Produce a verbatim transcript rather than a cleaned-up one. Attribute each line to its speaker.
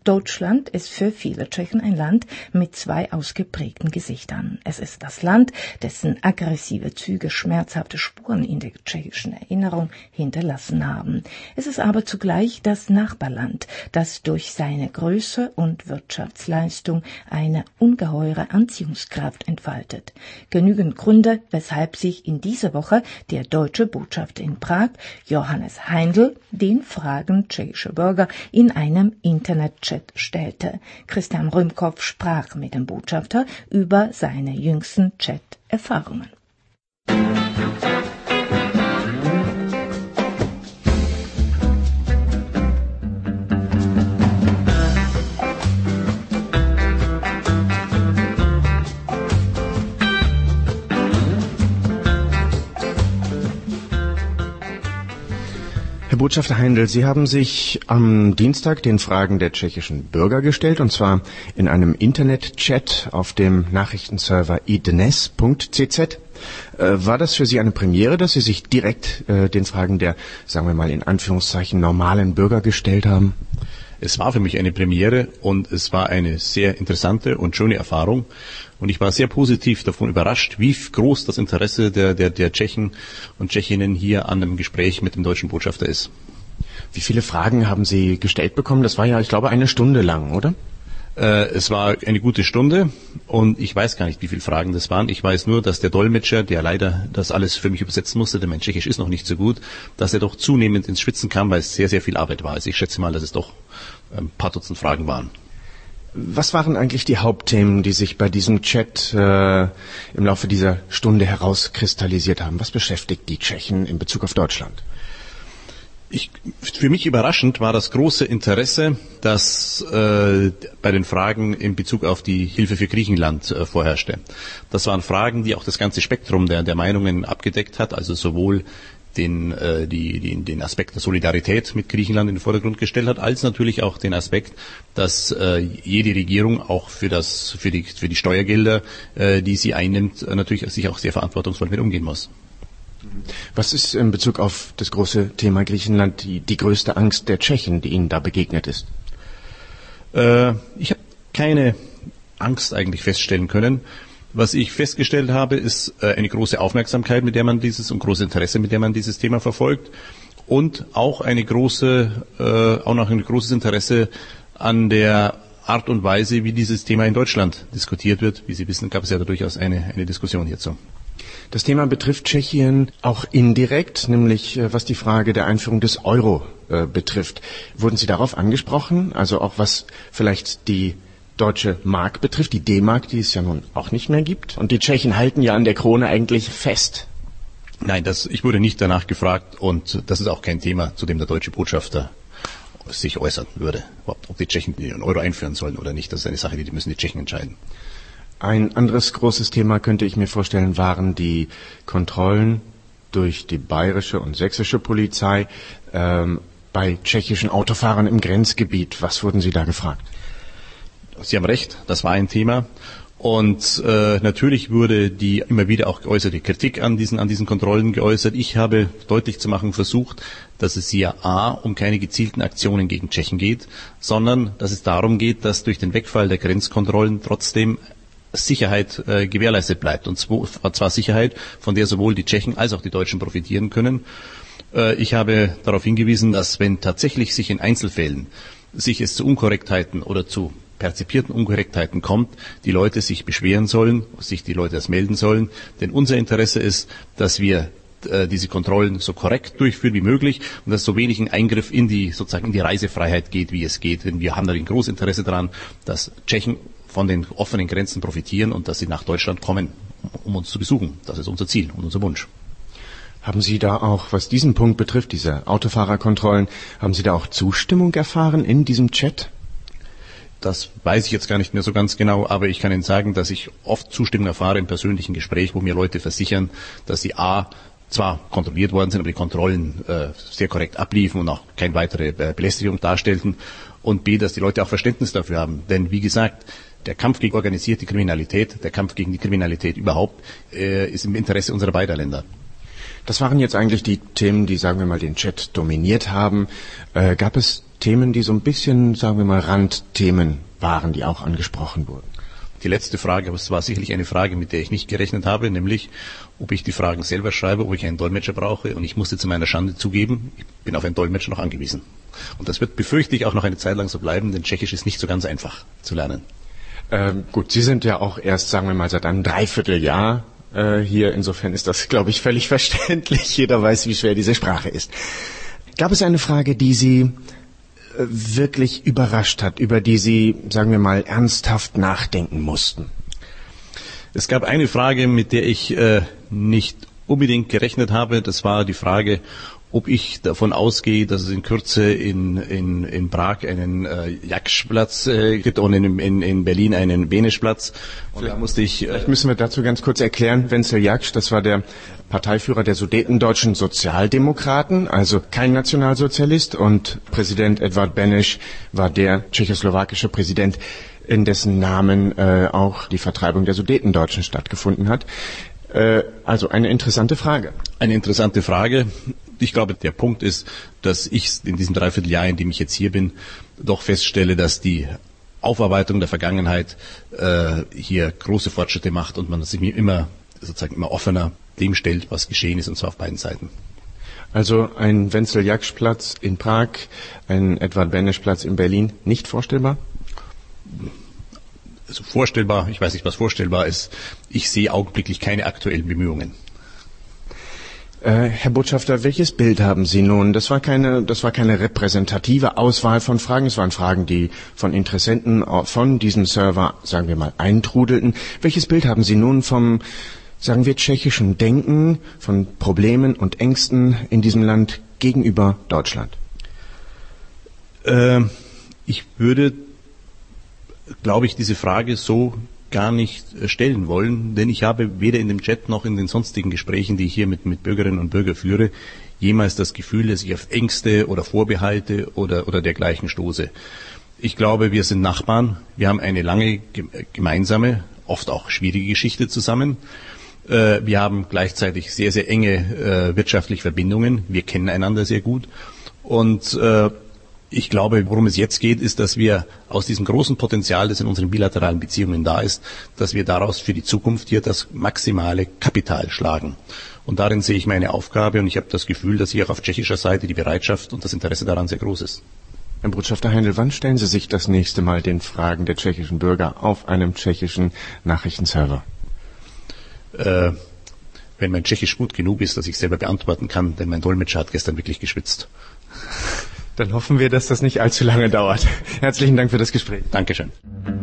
Speaker 1: Deutschland ist für viele Tschechen ein Land mit zwei ausgeprägten Gesichtern. Es ist das Land, dessen aggressive Züge schmerzhafte Spuren in der tschechischen Erinnerung hinterlassen haben. Es ist aber zugleich das Nachbarland, das durch seine Größe und Wirtschaftsleistung eine ungeheure Anziehungskraft entfaltet. Genügend Gründe, weshalb sich in dieser Woche der deutsche Botschafter in Prag, Johannes Heindl, den Fragen tschechischer Bürger in einem Internetchat stellte. Christian Römkopf sprach mit dem Botschafter über seine jüngsten Chat-Erfahrungen.
Speaker 2: Herr Botschafter Heindl, Sie haben sich am Dienstag den Fragen der tschechischen Bürger gestellt, und zwar in einem Internet-Chat auf dem Nachrichtenserver i dnes punkt c z. Äh, war das für Sie eine Premiere, dass Sie sich direkt äh, den Fragen der, sagen wir mal in Anführungszeichen, normalen Bürger gestellt haben?
Speaker 3: Es war für mich eine Premiere und es war eine sehr interessante und schöne Erfahrung. Und ich war sehr positiv davon überrascht, wie groß das Interesse der, der, der Tschechen und Tschechinnen hier an dem Gespräch mit dem deutschen Botschafter ist.
Speaker 2: Wie viele Fragen haben Sie gestellt bekommen? Das war ja, ich glaube, eine Stunde lang, oder?
Speaker 3: Äh, es war eine gute Stunde und ich weiß gar nicht, wie viele Fragen das waren. Ich weiß nur, dass der Dolmetscher, der leider das alles für mich übersetzen musste, denn mein Tschechisch ist noch nicht so gut, dass er doch zunehmend ins Schwitzen kam, weil es sehr, sehr viel Arbeit war. Also ich schätze mal, dass es doch ein paar Dutzend Fragen waren.
Speaker 2: Was waren eigentlich die Hauptthemen, die sich bei diesem Chat äh, im Laufe dieser Stunde herauskristallisiert haben? Was beschäftigt die Tschechen in Bezug auf Deutschland?
Speaker 3: Ich, für mich überraschend war das große Interesse, das äh, bei den Fragen in Bezug auf die Hilfe für Griechenland äh, vorherrschte. Das waren Fragen, die auch das ganze Spektrum der, der Meinungen abgedeckt hat, also sowohl den, äh, die, die, den Aspekt der Solidarität mit Griechenland in den Vordergrund gestellt hat, als natürlich auch den Aspekt, dass äh, jede Regierung auch für das, für die, für die Steuergelder, äh, die sie einnimmt, äh, natürlich sich auch sehr verantwortungsvoll mit umgehen muss.
Speaker 2: Was ist in Bezug auf das große Thema Griechenland die, die größte Angst der Tschechen, die Ihnen da begegnet ist?
Speaker 3: Äh, ich habe keine Angst eigentlich feststellen können. Was ich festgestellt habe, ist äh, eine große Aufmerksamkeit, mit der man dieses und großes Interesse, mit der man dieses Thema verfolgt, und auch eine große, äh, auch noch ein großes Interesse an der Art und Weise, wie dieses Thema in Deutschland diskutiert wird. Wie Sie wissen, gab es ja da durchaus eine, eine Diskussion hierzu.
Speaker 2: Das Thema betrifft Tschechien auch indirekt, nämlich äh, was die Frage der Einführung des Euro äh, betrifft. Wurden Sie darauf angesprochen? Also auch was vielleicht die deutsche Mark betrifft, die D-Mark, die es ja nun auch nicht mehr gibt. Und die Tschechen halten ja an der Krone eigentlich fest.
Speaker 3: Nein, das, ich wurde nicht danach gefragt und das ist auch kein Thema, zu dem der deutsche Botschafter sich äußern würde. Ob die Tschechen den Euro einführen sollen oder nicht, das ist eine Sache, die müssen die Tschechen entscheiden.
Speaker 2: Ein anderes großes Thema, könnte ich mir vorstellen, waren die Kontrollen durch die bayerische und sächsische Polizei ähm, bei tschechischen Autofahrern im Grenzgebiet. Was wurden Sie da gefragt?
Speaker 3: Sie haben recht, das war ein Thema. Und äh, natürlich wurde die immer wieder auch geäußerte Kritik an diesen, an diesen Kontrollen geäußert. Ich habe deutlich zu machen versucht, dass es hier a. um keine gezielten Aktionen gegen Tschechen geht, sondern dass es darum geht, dass durch den Wegfall der Grenzkontrollen trotzdem Sicherheit äh, gewährleistet bleibt. Und zwar Sicherheit, von der sowohl die Tschechen als auch die Deutschen profitieren können. Äh, ich habe darauf hingewiesen, dass wenn tatsächlich sich in Einzelfällen sich es zu Unkorrektheiten oder zu perzipierten Unkorrektheiten kommt, die Leute sich beschweren sollen, sich die Leute das melden sollen. Denn unser Interesse ist, dass wir äh, diese Kontrollen so korrekt durchführen wie möglich und dass so wenig ein Eingriff in die, sozusagen in die Reisefreiheit geht, wie es geht. Denn wir haben da ein großes Interesse daran, dass Tschechen von den offenen Grenzen profitieren und dass sie nach Deutschland kommen, um uns zu besuchen. Das ist unser Ziel und unser Wunsch.
Speaker 2: Haben Sie da auch, was diesen Punkt betrifft, diese Autofahrerkontrollen, haben Sie da auch Zustimmung erfahren in diesem Chat?
Speaker 3: Das weiß ich jetzt gar nicht mehr so ganz genau, aber ich kann Ihnen sagen, dass ich oft Zustimmung erfahre im persönlichen Gespräch, wo mir Leute versichern, dass sie a. zwar kontrolliert worden sind, aber die Kontrollen äh, sehr korrekt abliefen und auch keine weitere äh, Belästigung darstellten, und b. dass die Leute auch Verständnis dafür haben. Denn wie gesagt, der Kampf gegen organisierte Kriminalität, der Kampf gegen die Kriminalität überhaupt, äh, ist im Interesse unserer beiden Länder.
Speaker 2: Das waren jetzt eigentlich die Themen, die, sagen wir mal, den Chat dominiert haben. Äh, gab es Themen, die so ein bisschen, sagen wir mal, Randthemen waren, die auch angesprochen wurden?
Speaker 3: Die letzte Frage, aber es war sicherlich eine Frage, mit der ich nicht gerechnet habe, nämlich, ob ich die Fragen selber schreibe, ob ich einen Dolmetscher brauche. Und ich musste zu meiner Schande zugeben, ich bin auf einen Dolmetscher noch angewiesen. Und das wird, befürchte ich, auch noch eine Zeit lang so bleiben, denn Tschechisch ist nicht so ganz einfach zu lernen.
Speaker 2: Ähm, gut, Sie sind ja auch erst, sagen wir mal, seit einem Dreivierteljahr äh, hier. Insofern ist das, glaube ich, völlig verständlich. Jeder weiß, wie schwer diese Sprache ist. Gab es eine Frage, die Sie wirklich überrascht hat, über die Sie, sagen wir mal, ernsthaft nachdenken mussten?
Speaker 3: Es gab eine Frage, mit der ich äh, nicht unbedingt gerechnet habe. Das war die Frage, ob ich davon ausgehe, dass es in Kürze in, in, in Prag einen äh, Jakschplatz äh, gibt und in, in, in Berlin einen Beneschplatz. Und da musste ich... Äh,
Speaker 2: Vielleicht müssen wir dazu ganz kurz erklären, Wenzel Jaksch, das war der Parteiführer der Sudetendeutschen Sozialdemokraten, also kein Nationalsozialist, und Präsident Edvard Beneš war der tschechoslowakische Präsident, in dessen Namen äh, auch die Vertreibung der Sudetendeutschen stattgefunden hat. Äh, also eine interessante Frage.
Speaker 3: Eine interessante Frage. Ich glaube, der Punkt ist, dass ich in diesem Dreivierteljahr, in dem ich jetzt hier bin, doch feststelle, dass die Aufarbeitung der Vergangenheit äh, hier große Fortschritte macht und man sich immer sozusagen immer offener dem stellt, was geschehen ist, und zwar auf beiden Seiten.
Speaker 2: Also ein Wenzel-Jaksch-Platz in Prag, ein Edvard Beneš-Platz in Berlin, nicht vorstellbar?
Speaker 3: Also vorstellbar, ich weiß nicht, was vorstellbar ist. Ich sehe augenblicklich keine aktuellen Bemühungen.
Speaker 2: Äh, Herr Botschafter, welches Bild haben Sie nun? Das war keine, das war keine repräsentative Auswahl von Fragen. Es waren Fragen, die von Interessenten von diesem Server, sagen wir mal, eintrudelten. Welches Bild haben Sie nun vom, sagen wir, tschechischen Denken, von Problemen und Ängsten in diesem Land gegenüber Deutschland?
Speaker 3: Äh, ich würde, glaube ich, diese Frage so gar nicht stellen wollen, denn ich habe weder in dem Chat noch in den sonstigen Gesprächen, die ich hier mit, mit Bürgerinnen und Bürgern führe, jemals das Gefühl, dass ich auf Ängste oder Vorbehalte oder, oder dergleichen stoße. Ich glaube, wir sind Nachbarn, wir haben eine lange gemeinsame, oft auch schwierige Geschichte zusammen. Wir haben gleichzeitig sehr, sehr enge wirtschaftliche Verbindungen, wir kennen einander sehr gut, und ich glaube, worum es jetzt geht, ist, dass wir aus diesem großen Potenzial, das in unseren bilateralen Beziehungen da ist, dass wir daraus für die Zukunft hier das maximale Kapital schlagen. Und darin sehe ich meine Aufgabe, und ich habe das Gefühl, dass hier auch auf tschechischer Seite die Bereitschaft und das Interesse daran sehr groß ist.
Speaker 2: Herr Botschafter Heindl, wann stellen Sie sich das nächste Mal den Fragen der tschechischen Bürger auf einem tschechischen Nachrichtenserver?
Speaker 3: Äh, wenn mein Tschechisch gut genug ist, dass ich selber beantworten kann, denn mein Dolmetscher hat gestern wirklich geschwitzt.
Speaker 2: Dann hoffen wir, dass das nicht allzu lange dauert. Herzlichen Dank für das Gespräch.
Speaker 3: Dankeschön.